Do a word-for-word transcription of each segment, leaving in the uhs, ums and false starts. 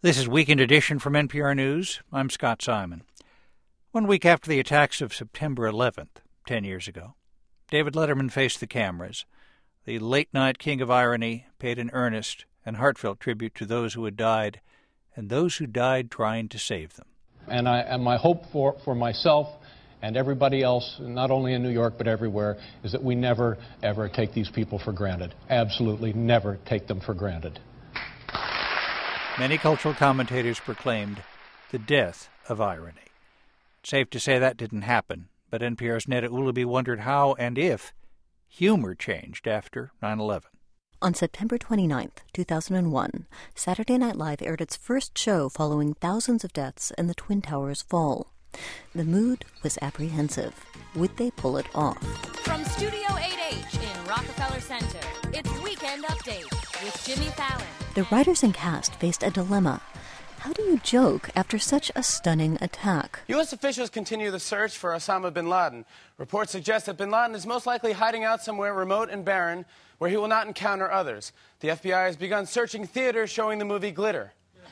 This is Weekend Edition from N P R News. I'm Scott Simon. One week after the attacks of September eleventh, ten years ago, David Letterman faced the cameras. The late-night king of irony paid an earnest and heartfelt tribute to those who had died and those who died trying to save them. And, I, and my hope for, for myself and everybody else, not only in New York but everywhere, is that we never, ever take these people for granted. Absolutely never take them for granted. Many cultural commentators proclaimed the death of irony. Safe to say that didn't happen, but N P R's Neda Ulaby wondered how and if humor changed after nine eleven. On September twenty-ninth, two thousand one, Saturday Night Live aired its first show following thousands of deaths in the Twin Towers fall. The mood was apprehensive. Would they pull it off? From Studio eight H in Rockefeller Center, it's Weekend Update with Jimmy Fallon. The writers and cast faced a dilemma. How do you joke after such a stunning attack? U S officials continue the search for Osama bin Laden. Reports suggest that bin Laden is most likely hiding out somewhere remote and barren where he will not encounter others. The F B I has begun searching theaters showing the movie Glitter.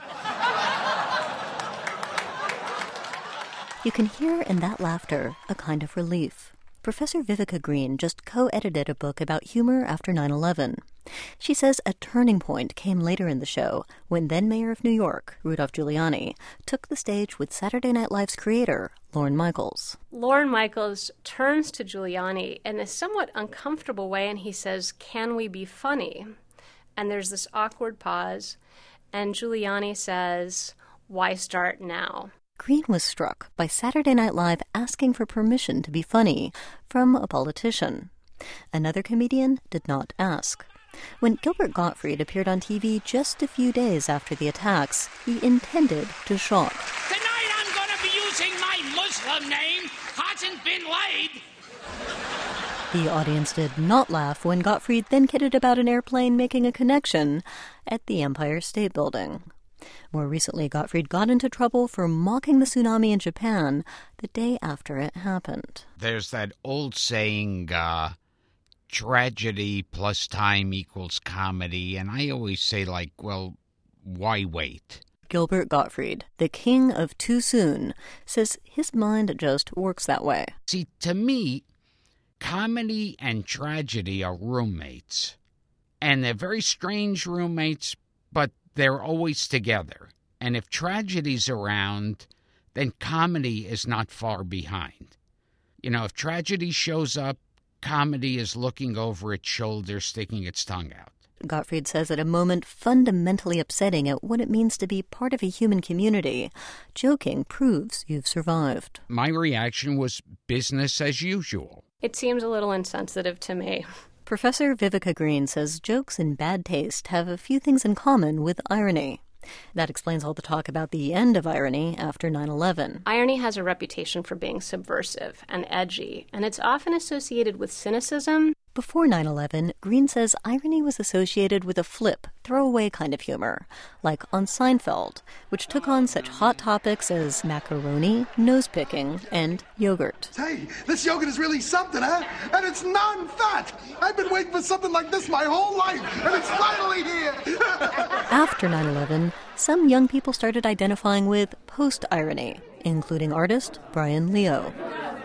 You can hear in that laughter a kind of relief. Professor Vivica Green just co-edited a book about humor after nine eleven. She says a turning point came later in the show when then-Mayor of New York, Rudolph Giuliani, took the stage with Saturday Night Live's creator, Lorne Michaels. Lorne Michaels turns to Giuliani in a somewhat uncomfortable way and he says, "Can we be funny?" And there's this awkward pause, and Giuliani says, "Why start now?" Green was struck by Saturday Night Live asking for permission to be funny from a politician. Another comedian did not ask. When Gilbert Gottfried appeared on T V just a few days after the attacks, he intended to shock. Tonight I'm going to be using my Muslim name, Hassan bin Laden. The audience did not laugh when Gottfried then kidded about an airplane making a connection at the Empire State Building. More recently, Gottfried got into trouble for mocking the tsunami in Japan the day after it happened. There's that old saying, uh, tragedy plus time equals comedy, and I always say, like, well, why wait? Gilbert Gottfried, the king of too soon, says his mind just works that way. See, to me, comedy and tragedy are roommates. And they're very strange roommates, but they're always together. And if tragedy's around, then comedy is not far behind. You know, if tragedy shows up, comedy is looking over its shoulder, sticking its tongue out. Gottfried says at a moment fundamentally upsetting at what it means to be part of a human community, joking proves you've survived. My reaction was business as usual. It seems a little insensitive to me. Professor Vivica Green says jokes in bad taste have a few things in common with irony. That explains all the talk about the end of irony after nine eleven. Irony has a reputation for being subversive and edgy, and it's often associated with cynicism. Before nine eleven, Green says irony was associated with a flip, throwaway kind of humor, like on Seinfeld, which took on such hot topics as macaroni, nose-picking, and yogurt. Hey, this yogurt is really something, huh? And it's non-fat! I've been waiting for something like this my whole life, and it's finally here! After nine eleven, some young people started identifying with post-irony, including artist Brian Leo.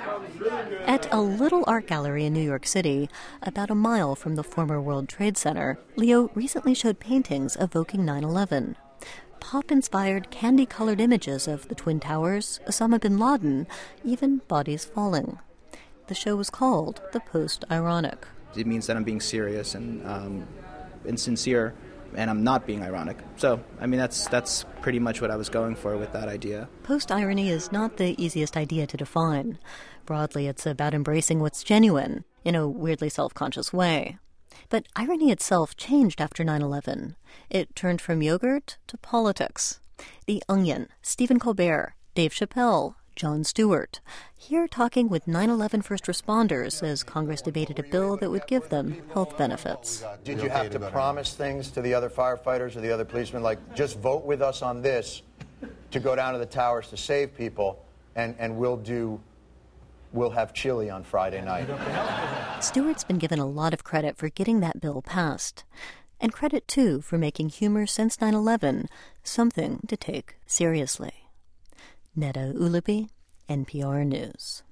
At a little art gallery in New York City, about a mile from the former World Trade Center, Leo recently showed paintings evoking nine eleven. Pop-inspired, candy-colored images of the Twin Towers, Osama bin Laden, even bodies falling. The show was called The Post-Ironic. It means that I'm being serious and, um, and sincere, and I'm not being ironic. So, I mean, that's that's pretty much what I was going for with that idea. Post-irony is not the easiest idea to define. Broadly, it's about embracing what's genuine, in a weirdly self-conscious way. But irony itself changed after nine eleven. It turned from yogurt to politics. The Onion, Stephen Colbert, Dave Chappelle, Jon Stewart, here talking with nine eleven first responders as Congress debated a bill that would give them health benefits. Did you have to promise things to the other firefighters or the other policemen, like just vote with us on this to go down to the towers to save people, and, and we'll do, we'll have chili on Friday night? Stewart's been given a lot of credit for getting that bill passed. And credit, too, for making humor since nine eleven something to take seriously. Neda Ulapi, N P R News.